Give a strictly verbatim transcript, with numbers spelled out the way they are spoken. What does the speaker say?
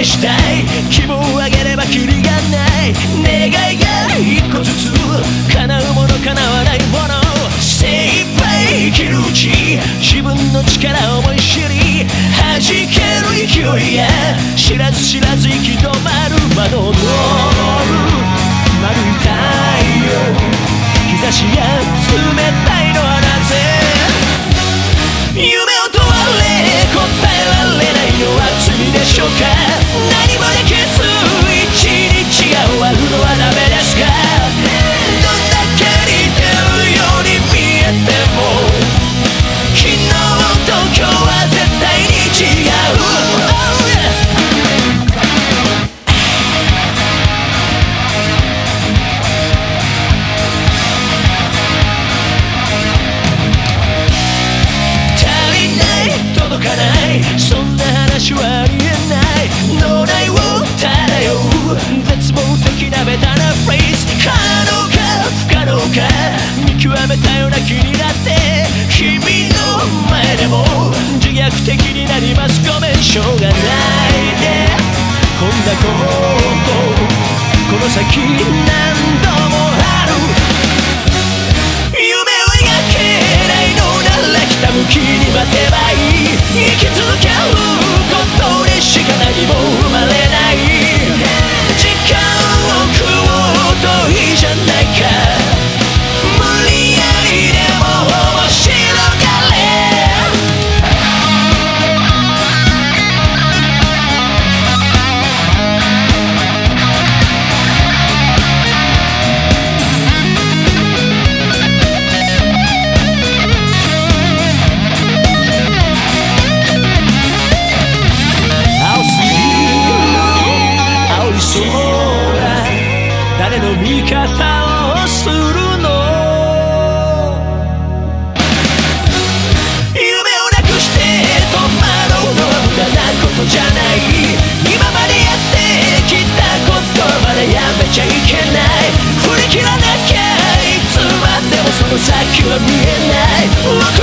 したい。希望をあげればキリがない。願いが一個ずつ叶うもの叶わないもの、精一杯生きるうち自分の力を思い知り、弾ける勢いや知らず知らず行き止まる窓の丸い太陽、日差しが冷たいのはなぜ。夢を問われ答えられないのは罪でしょうか。何もできず一日が終わるのはダメですか。どんだけ似てるように見えても昨日と今日は絶対に違う。そんな話はありえない。脳内を漂う絶望的なベタなフレーズ、可能か不可能か見極めたような気になって、君の前でも自虐的になります。ごめんしょうがないで、こんなことこの先何度もある。夢を描けないのならひたむきに待てばいい。生き続けることでしか何も生まれない。時間を食おうといいじゃないか。無理やりでも面白がれ。誰の味方をするの。夢をなくして戸惑うのは無駄なことじゃない。今までやってきたことまでやめちゃいけない。振り切らなきゃいつまでもその先は見えない。